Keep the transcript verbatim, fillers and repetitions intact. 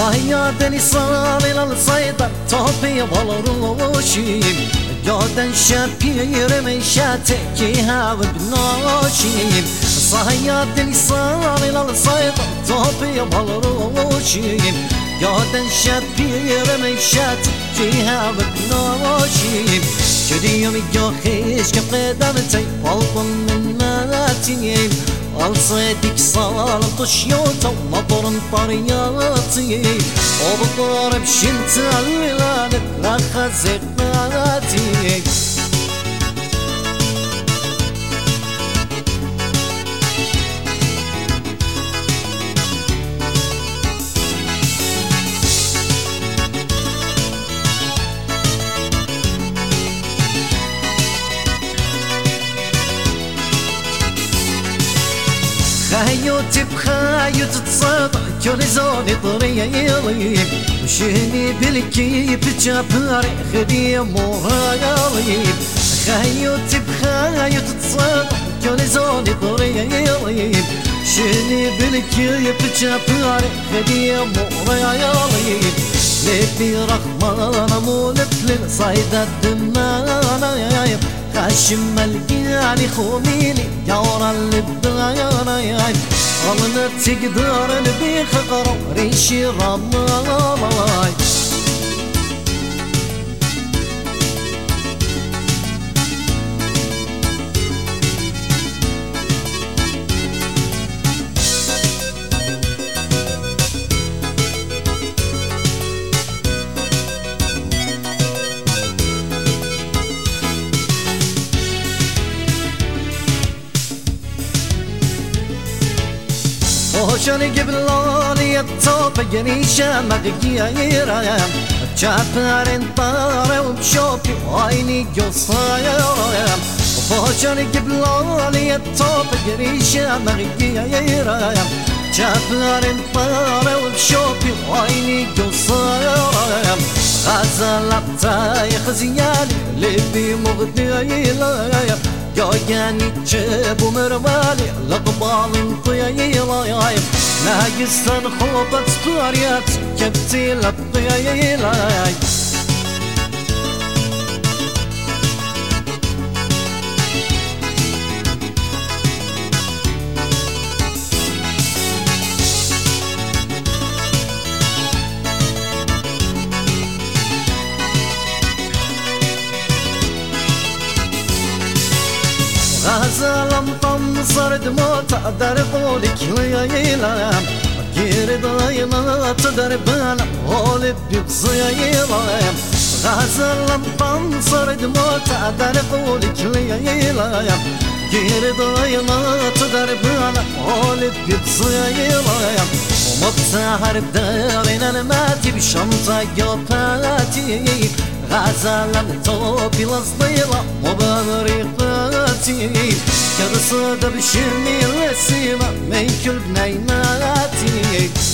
صيادني صار إلى الصيدر توبي والروشيم يودن شبير من شاتكيها وبنوشيم صيادني صار إلى الصيدر توبي والروشيم يودن شبير من شاتكيها وبنوشيم شدي يومي يوخيش كم قدمتي والضم من ماتيم الصيدك صار طشيوته ومطر طرياتي وبضرب شنت الولاد لا خزقاتي خيوت بخيوت تصدع كل زوني طريقي وشهني بالكيب جابري خديم ورايالي خيوت بخيوت تصدع كل زوني طريقي شهني بالكيب جابري خديم ورايالي لبي رحمانا مو لفل صيدة دمانا خاشم الجاني خوميني يورا اللبدانا ياي والله تقدر نبي خقر ريشي رمالاي وشاني قبلوني الطوبة جنيشة مغيرة جابرين طارة وبشوفي وعيني قصايرة وشاني قبلوني الطوبة جنيشة مغيرة جابرين طارة وبشوفي وعيني قصايرة غزل بتاي خزياني لبي مغديلة جاياني جيب ومرمالي لقبال طييلاي ناقصن خوبة سباريات كبتي لطييلاي غزالم طم صرد موت دربولك ليلام غير دايما تدربانا هولي بيقصيلام غزالم طم صرد موت دربولك ليلام غير دايما تدربانا هولي بيقصيلام ومبتهر بدارنا الماتي بشنطة جوباتي غزالم توبي لصديلة وبريقاتي كرصد بشمي السيمة من كل بنيناتي